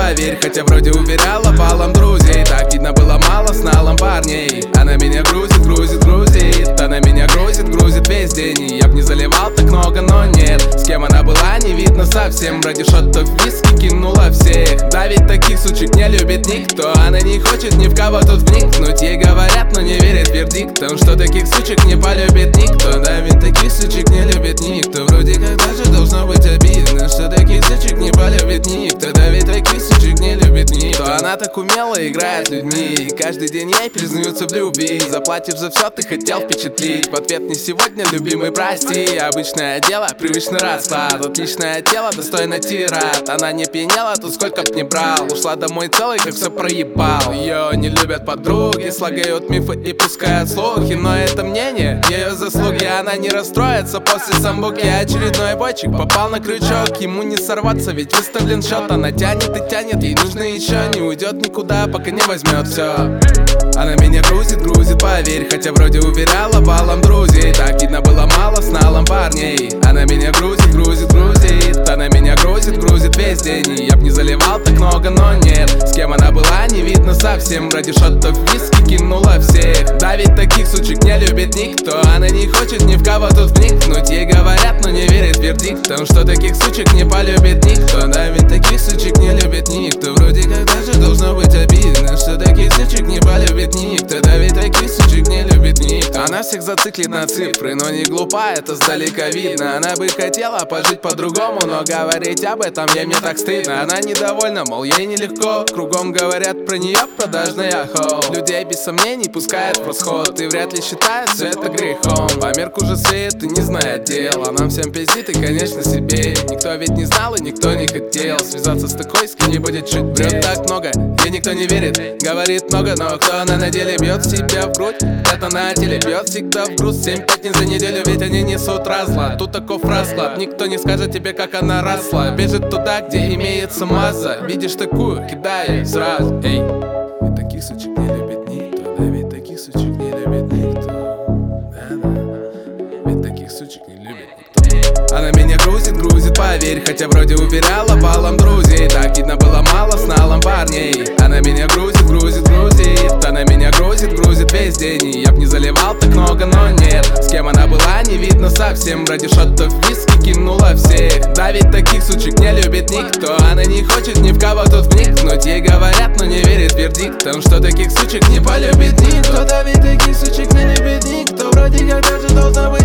поверь. Хотя вроде уверяла валом друзей, так видно было мало с налом парней. Она меня грузит, грузит, грузит. Она меня грузит, грузит весь день. Я б не заливал так много, но нет. С кем она была, не видно совсем. Ради шотов виски кинула всех. Да ведь таких сучек не любит никто. Она не хочет ни в кого тут вникнуть. Ей говорят, но не верит вердиктам, что таких сучек не полюбит никто. Да ведь таких сучек не любит никто. Вроде как даже должно быть обидно, что таких сучек не полюбит никто. Да ведь таких сучек не любит никто. Она так умело играет с людьми, и каждый день ей признаются в любви. Заплатишь за все, ты хотел впечатлить. В ответ не сегодня, любимый, прости. Обычное дело, привычный расклад. Отличное тело, достойно тират. Она не пьянела, тут сколько б не брал. Ушла домой целой, как все проебал. Ее не любят подруги, слагают мифы и пускают слухи. Но это мнение, ее заслуги. Она не расстроится после самбуки. Очередной бойчик попал на крючок. Ему не сорваться, ведь выставлен счет. Она тянет и тянет, ей нужно еще. Не уйдет никуда, пока не возьмет все. Она меня грузит, грузит, поверь. Хотя вроде уверяла валом друзей, так видно было мало с налом парней. Она меня грузит, грузит, грузит. Она меня грузит, грузит весь день. Я б не заливал так много, но нет. С кем она была, не видно совсем. Ради шотов виски кинула всех. Да ведь таких сучек не любит никто. Она не хочет ни в кого тут вникнуть. Ей говорят, но не верит вердиктам, что таких сучек не полюбит никто. Да ведь таких сучек не любит никто. Вроде как даже должно быть обидно, что таких сучек не полюбит никто. Да ведь таких сучек не любит никто. Она всех зациклит на цифры, но не глупа, это сдалека видно. Она бы хотела пожить по-другому, но говорить об этом ей мне так стыдно. Она недовольна, мол, ей нелегко. Кругом говорят про нее продажная хо. Людей без сомнений пускает в расход, и вряд ли считает все это грехом. По мерку же свет и не знает дела. Нам всем пиздит и, конечно, себе. Никто ведь не знал и никто не хотел связаться с такой, с кем не будет чуть. Врет так много, ей никто не верит. Говорит много, но кто она на деле? Бьет себя в грудь, это на теле. Бьет всегда в груз, 7 пятниц за неделю. Ведь они несут разлад, тут таков расклад. Никто не скажет тебе, как она росла. Бежит туда, где имеется масса. Видишь такую, кидай сразу. Эй, ведь таких сучек не любит никто. Да ведь таких сучек не любит никто. Да-да, ведь таких сучек не любит никто. Она меня грузит, грузит, поверь. Хотя вроде уверяла валом друзей, так видно было мало с налом парней. Она меня грузит, грузит, грузит. Она меня грузит, грузит весь день. Я б не заливал так много, но нет. С кем она была, не видно совсем. Ради шотов виски кинула всех. Да ведь таких сучек не любит никто. Она не хочет ни в кого тут вникнуть. Ей говорят, но не верит вердиктам, что таких сучек не полюбит никто. Да ведь таких сучек не любит никто. Вроде как даже должна быть